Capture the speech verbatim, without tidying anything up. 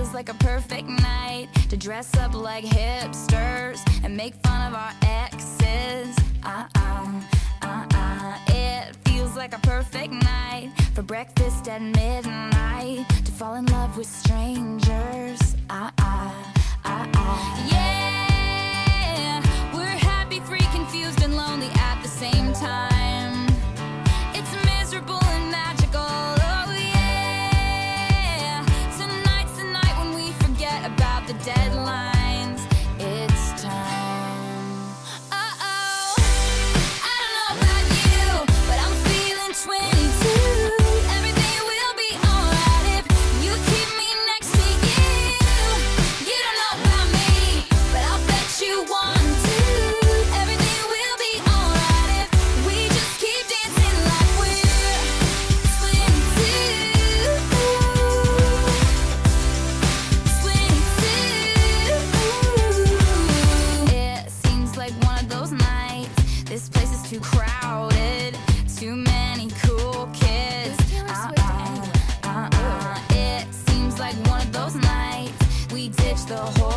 feels like a perfect night to dress up like hipsters and make fun of our exes. Uh-uh, uh-uh. It feels like a perfect night for breakfast at midnight to fall in love with strangers. Uh-uh, uh-uh. Yeah, we're happy, free, confused, and lonely at the same time. It's miserable and magical. Oh yeah, tonight's the night when we forget about the deadlines. It's time. Uh-oh, I don't know about you, but I'm feeling twenty-two. Everything will be alright if you keep me next to you. You don't know about me, but I'll bet you want to. Everything will be alright if we just keep dancing like we're twenty-two. twenty-two. It seems like one of those nights. This place is too crowded, too many cool kids. Uh-uh, uh-uh. It seems like one of those nights we ditch the whole